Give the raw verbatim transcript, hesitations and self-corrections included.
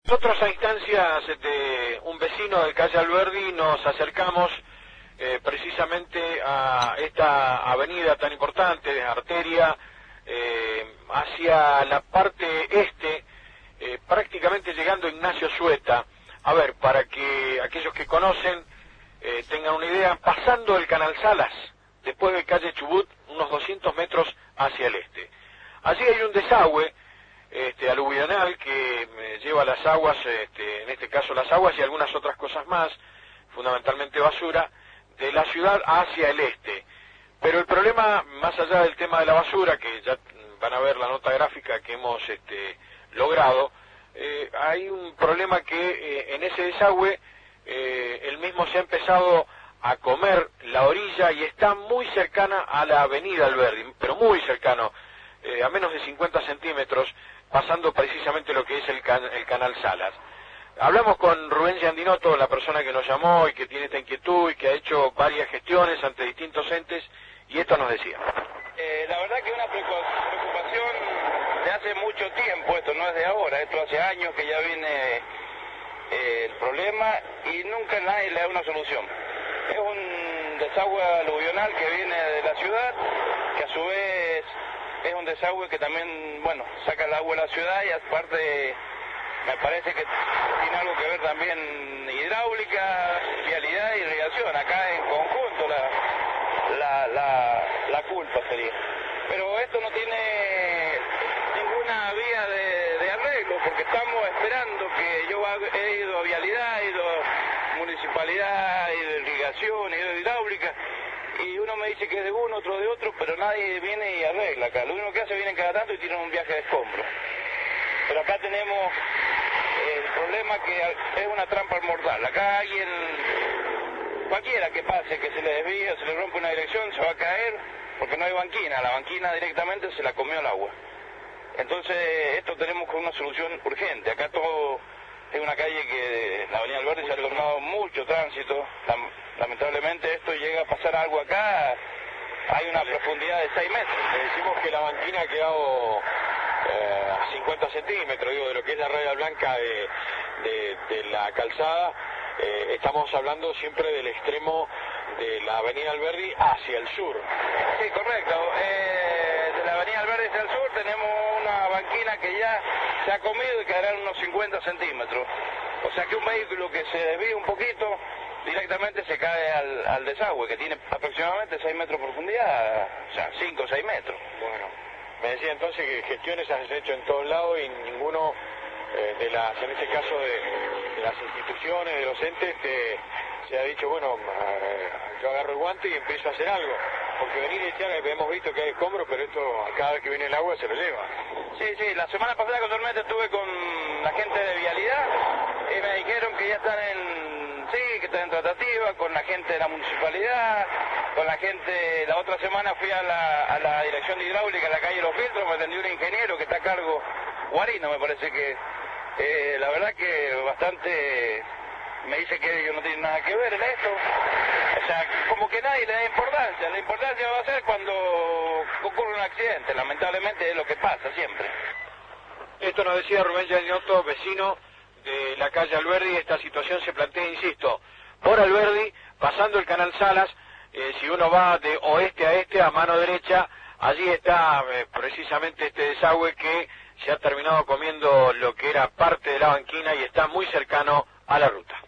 Nosotros a instancias de un vecino de calle Alberdi nos acercamos eh, precisamente a esta avenida tan importante, arteria, eh, hacia la parte este, eh, prácticamente llegando a Ignacio Sueta. A ver, para que aquellos que conocen eh, tengan una idea, pasando el Canal Salas, después de calle Chubut, unos doscientos metros hacia el este. Allí hay un desagüe Este, aluvional que eh, lleva las aguas, este, en este caso las aguas y algunas otras cosas más, fundamentalmente basura, de la ciudad hacia el este. Pero el problema, más allá del tema de la basura, que ya van a ver la nota gráfica que hemos este, logrado, eh, hay un problema que eh, en ese desagüe eh, el mismo se ha empezado a comer la orilla y está muy cercana a la avenida Alberdi, pero muy cercano, eh, a menos de cincuenta centímetros, pasando precisamente lo que es el, can, el Canal Salas. Hablamos con Rubén Giandinotto, la persona que nos llamó y que tiene esta inquietud y que ha hecho varias gestiones ante distintos entes, y esto nos decía. Eh, la verdad que es una preocupación de hace mucho tiempo, esto no es de ahora, esto hace años que ya viene eh, el problema y nunca nadie le da una solución. Es un desagüe aluvional que viene de la ciudad, que a su vez es un desagüe que también, bueno, saca el agua de la ciudad y aparte me parece que tiene algo que ver también hidráulica, vialidad y irrigación. Acá en conjunto la, la, la, la culpa sería. Pero esto no tiene ninguna vía de, de arreglo porque estamos esperando que yo he ido a vialidad, he ido a municipalidad, he ido a irrigación, he ido a hidráulica. Y uno me dice que es de uno, otro de otro, pero nadie viene y arregla acá. Lo único que hace vienen cada tanto y tiran un viaje de escombro. Pero acá tenemos el problema que es una trampa mortal. Acá alguien, cualquiera que pase, que se le desvíe, se le rompe una dirección, se va a caer porque no hay banquina. La banquina directamente se la comió el agua. Entonces esto tenemos con una solución urgente. Acá todo es una calle que la avenida Alberdi se ha tornado mucho tránsito. Lamentablemente esto llega a pasar algo acá, hay una profundidad de seis metros. Le decimos que la banquina ha quedado eh, a cincuenta centímetros, digo, de lo que es la raya blanca de, de, de la calzada. Eh, estamos hablando siempre del extremo de la avenida Alberdi hacia el sur. Sí, correcto. Eh, de la avenida Alberdi hacia el sur tenemos una banquina que ya se ha comido y quedarán unos cincuenta centímetros. O sea que un vehículo que se desvíe un poquito directamente se cae al, al desagüe, que tiene aproximadamente seis metros de profundidad, o sea, cinco o seis metros. Bueno, me decía entonces que gestiones has hecho en todos lados y ninguno eh, de las, en este caso de, de las instituciones, de los entes, te, se ha dicho, bueno, eh, yo agarro el guante y empiezo a hacer algo. Porque venir y echar, hemos visto que hay escombros, pero esto cada vez que viene el agua se lo lleva. Sí, sí, la semana pasada casualmente estuve con la gente de vialidad y me dijeron que ya están en, sí, que están en tratativa con la gente de la municipalidad, con la gente, la otra semana fui a la, a la dirección de hidráulica en la calle Los Filtros, me atendió un ingeniero que está a cargo, Guarino me parece que, eh, la verdad que bastante, me dice que ellos no tienen nada que ver en esto. O sea, como que nadie le da importancia. La importancia va a ser cuando ocurre un accidente. Lamentablemente es lo que pasa siempre. Esto nos decía Rubén Giandinotto, vecino de la calle Alberdi. Esta situación se plantea, insisto, por Alberdi, pasando el Canal Salas. Eh, si uno va de oeste a este, a mano derecha, allí está eh, precisamente este desagüe que se ha terminado comiendo lo que era parte de la banquina y está muy cercano a la ruta.